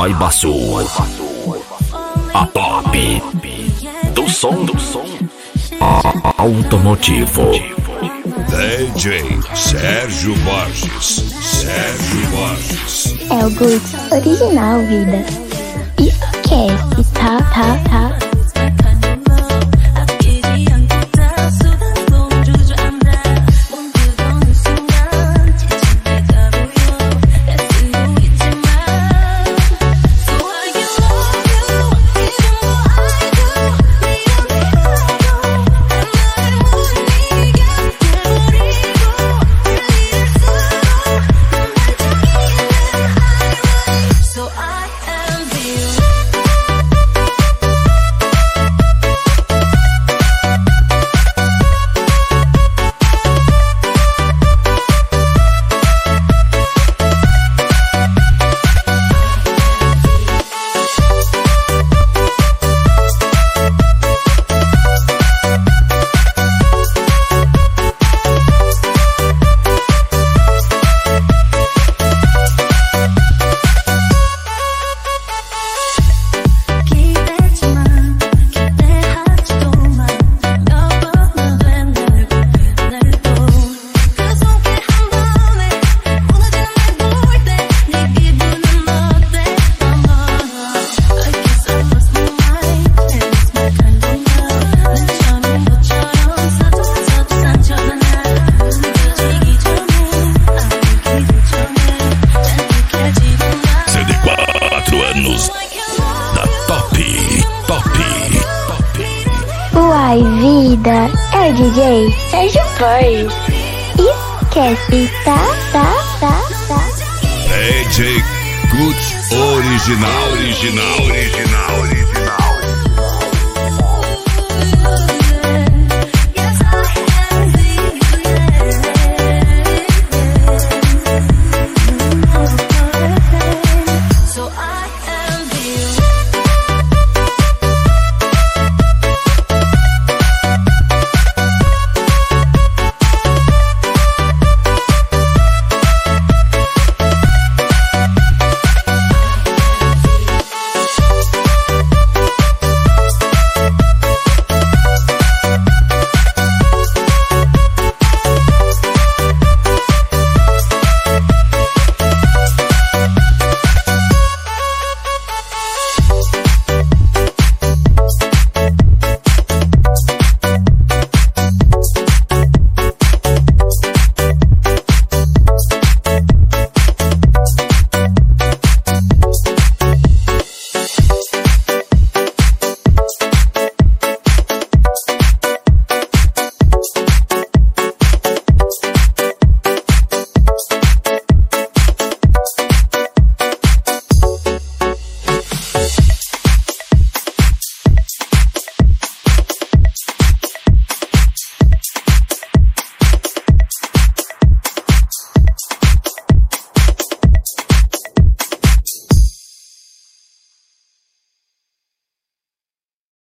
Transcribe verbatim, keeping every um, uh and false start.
Saiba Sul, a top do som do som automotivo. D J Sérgio Borges, Sérgio Borges. É o Goods original, vida. Esquece, tá, tá, tá. Uai, vida, é o D J Sérgio Borges. Esquece, tá, tá, tá, tá. D J Goods original, original, original, original.